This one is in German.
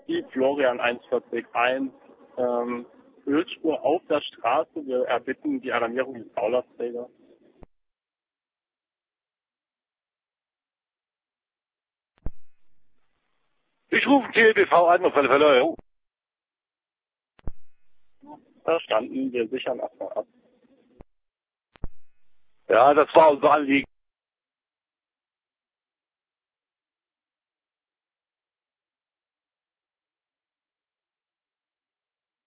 Die Florian 1401, Ölspur auf der Straße. Wir erbitten die Alarmierung des Baulasträgers. Ich rufe TLBV an, auf alle Fälle, ja. Verstanden, wir sichern erstmal ab. Ja, das war unser Anliegen.